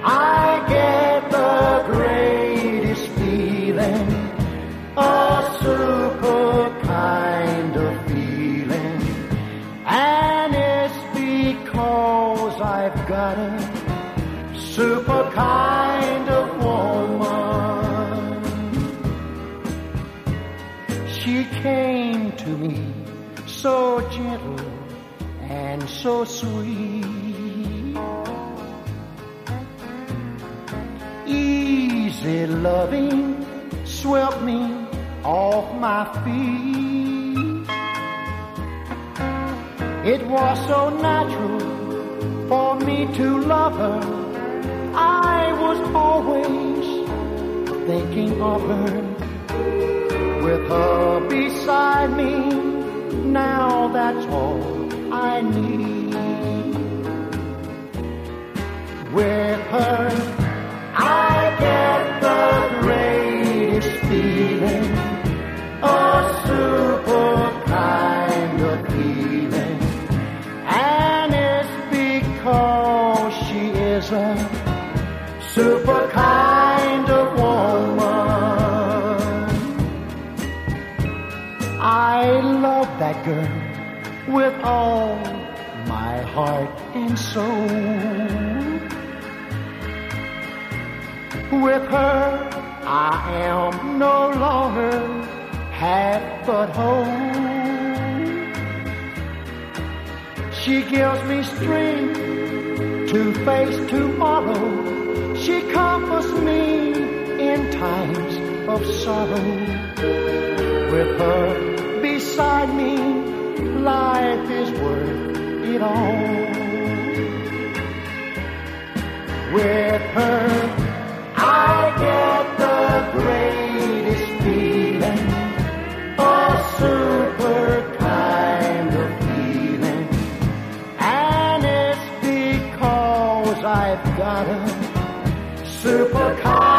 I get the greatest feeling, a super kind of feeling, and it's because I've got a super kind of woman. She came to me so gentle and so sweet, easy loving swept me off my feet. It was so natural for me to love her. I was always thinking of her. With her beside me, now that's all I need. With her I get the greatest feeling, a super kind of feeling, and it's because she is a super kind of woman. I love that girl with all my heart and soul. With her, I am no longer half but whole. She gives me strength to face tomorrow. She comforts me in times of sorrow. With her beside me, life is worth it all. With her, I get the greatest feeling, a super kind of feeling, and it's because I've got a super kind